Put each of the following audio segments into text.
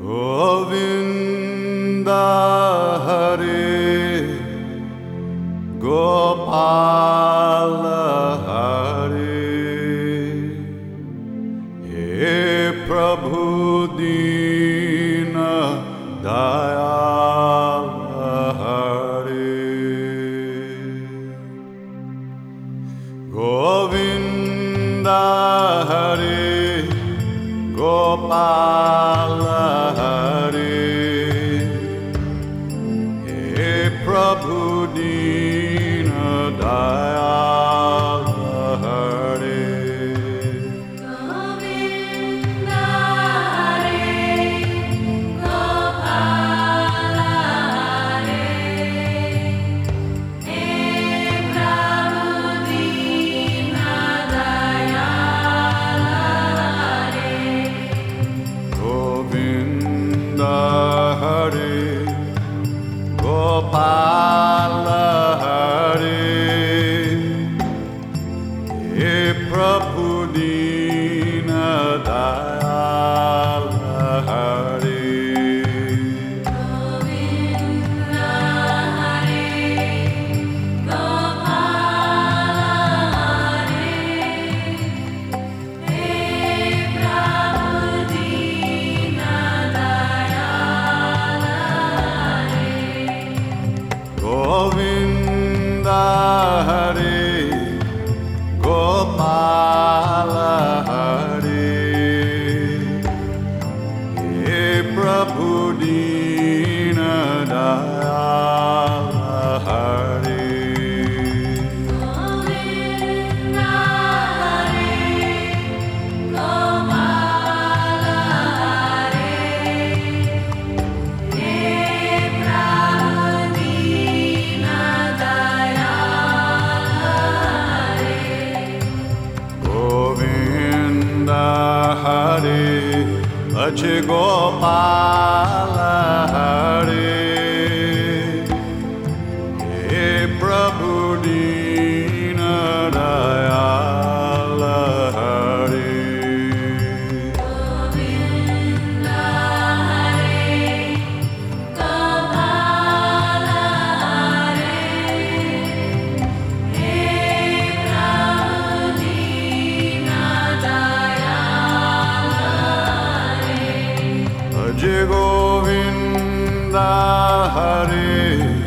Govinda Hare Gopala Hare He Prabhu Dina Dayala Hare Govinda Hare Gopala Hare He Prabhu Dina Dayala Hare Govinda Hare Gopala Hare He Prabhu Dina Dayala Hare Govinda Hare Gopala Hare He Prabhu Dina Dayala Hare Govinda Hare Gopala Hare He Prabhu Dina Dayala Hare Govinda Hare Gopala Hare He Prabhu Dina Dayala Hare Govinda Hare Gopala Hare He Prabhu Dina Dayala Hare Govinda Hare Ache Gopala Hare He Prabhu Dina Dayala Hare Govinda Hare Gopala Hare He Prabhu Dina Dayala Hare Jai Govinda Hare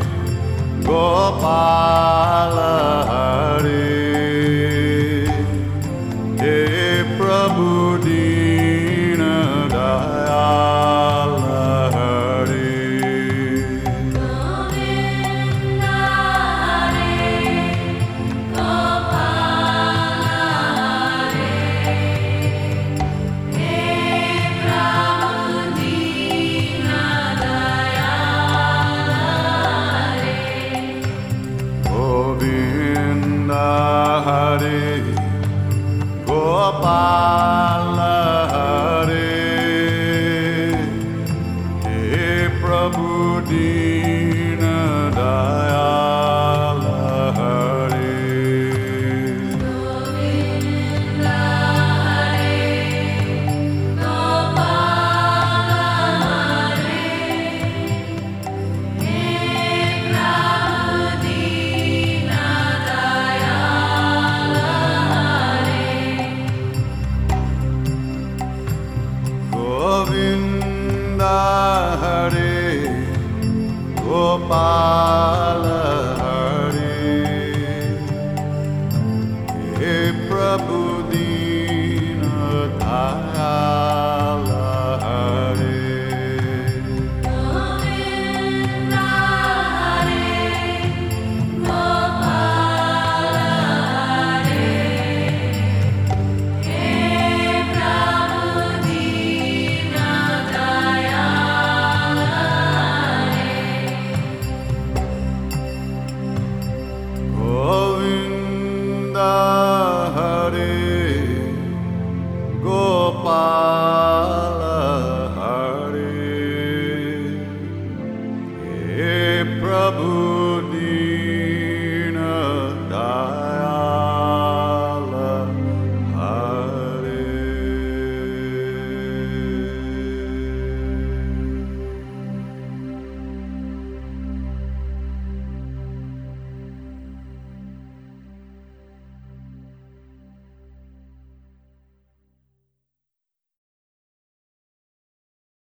Gopala Hare He Prabhu Dina Dayala Hare Govinda Hare Gopala Hare He Prabhu Dina Dayala Hare Govinda Hare Gopala Hare He Prabhu Dina Dayala Hare Govinda Hare Gopala Hare He Prabhu Dina Dayala Hare Govinda Hare Gopala Hare He Prabhu Dina Dayala